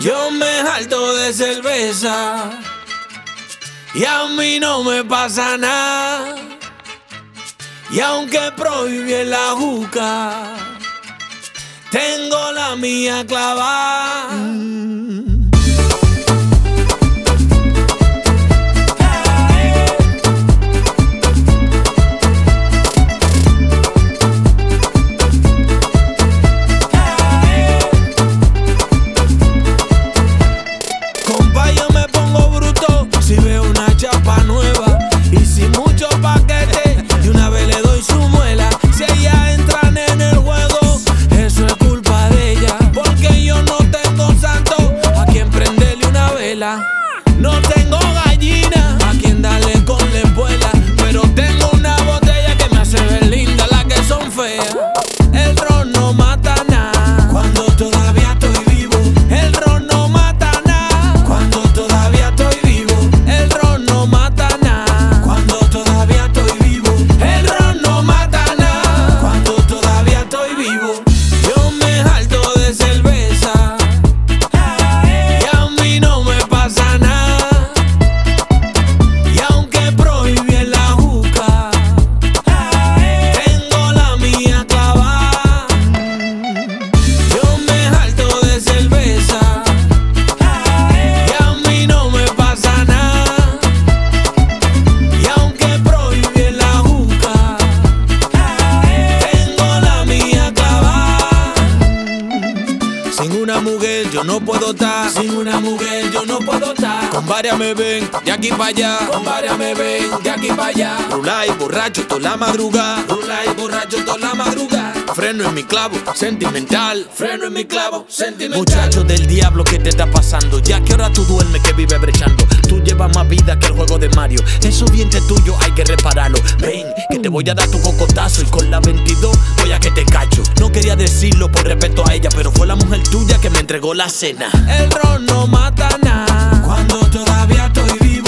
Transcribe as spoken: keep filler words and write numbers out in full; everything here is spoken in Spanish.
Yo me harto de cerveza y a mí no me pasa nada. Y aunque prohíbe la juca, tengo la mía clavada. Mm. Si veo una chapa nueva y sin mucho paquete, de una vez le doy su muela. Si ellas entran en el juego, eso es culpa de ella, porque yo no tengo santo a quien prenderle una vela. No tengo gallina a quien darle con la espuela, pero tengo una botella que me hace ver linda las que son feas. El ron no mata nada cuando todavía estoy vivo. El ron no mata nada cuando todavía estoy vivo. El ron no mata nada cuando todavía estoy vivo. El ron no mata nada cuando todavía estoy vivo. Yo me harto de cerveza y a mí no me pasa nada. Y aunque prohíbe la juca, tengo la mía clavada. Yo me harto de cerveza y a mí no me pasa nada. Y aunque prohíbe la juca, tengo la mía clavada. Sin una mujer yo no puedo estar. Sin una mujer yo no puedo estar. Con varias me ven de aquí para allá. Con varias me ven de aquí para allá. Rula y borracho toda la madrugada. Rula y borracho toda la madrugada. Freno en mi clavo, sentimental. Freno en mi clavo, sentimental. Muchacho del diablo, ¿qué te está pasando? Ya que ahora tú duermes que vive brechando. Tú llevas más vida que el juego de Mario. Esos dientes tuyos hay que repararlo. Ven, que te voy a dar tu cocotazo. Y con la veintidós voy a que te cacho. No quería decirlo por respeto a ella, pero fue la mujer tuya que me entregó la cena. El ron no mata nada cuando todavía estoy vivo.